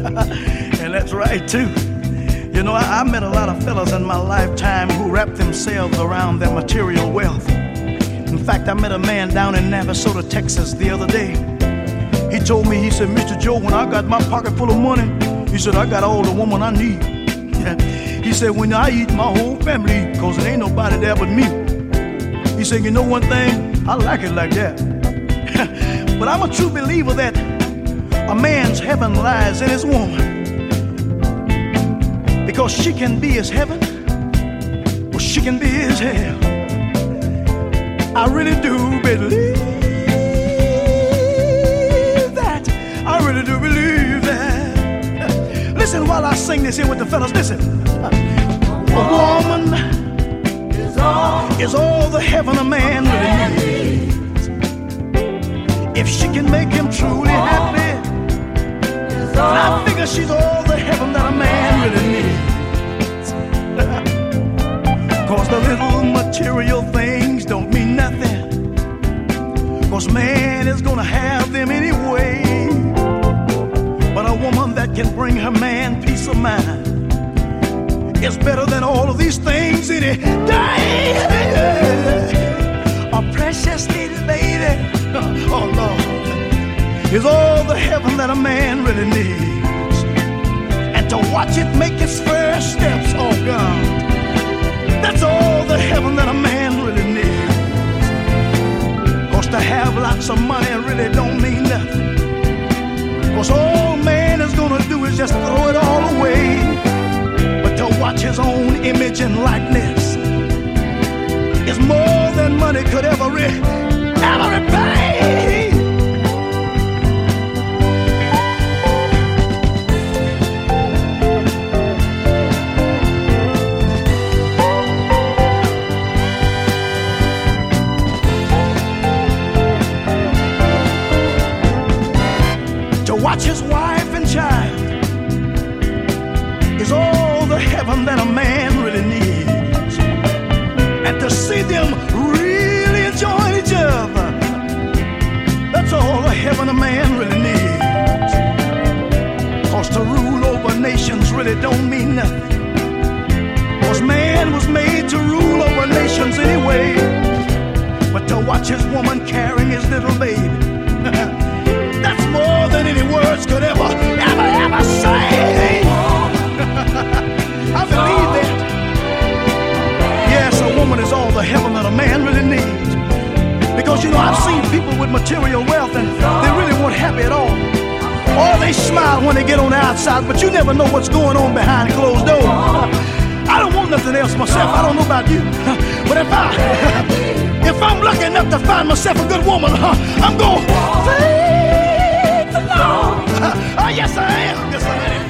And that's right, too. You know, I met a lot of fellas in my lifetime who wrapped themselves around their material wealth. In fact, I met a man down in Navasota, Texas the other day. He told me, he said, Mr. Joe, when I got my pocket full of money, he said, I got all the woman I need. He said, when I eat, my whole family eat, because there ain't nobody there but me. He said, you know one thing? I like it like that. But I'm a true believer that a man's heaven lies in his woman. Because she can be his heaven, or she can be his hell. I really do believe that. I really do believe that. Listen while I sing this here with the fellas. Listen. A woman is all the heaven a man really needs. If she can make him truly happy, I figure she's all the heaven that a man really needs. Cause the little material things don't mean nothing, cause man is gonna have them anyway. But a woman that can bring her man peace of mind is better than all of these things any day. A precious little baby, oh Lord, is all the heaven that a man really needs. And to watch it make its first steps, oh God, that's all the heaven that a man really needs. Cause to have lots of money really don't mean nothing, cause all man is gonna do is just throw it all away. But to watch his own image and likeness is more than money could ever repay. Watch his wife and child is all the heaven that a man really needs. And to see them really enjoy each other, that's all the heaven a man really needs. Cause to rule over nations really don't mean nothing, cause man was made to rule over nations anyway. But to watch his woman carrying his little baby, that's more than any words could ever say. I believe that. Yes, a woman is all the heaven that a man really needs. Because, you know, I've seen people with material wealth and they really weren't happy at all. Or they smile when they get on the outside, but you never know what's going on behind closed doors. I don't want nothing else myself. I don't know about you. But if I'm lucky enough to find myself a good woman, I'm going to thank the Lord. Oh, yes, I am. Yes, I am.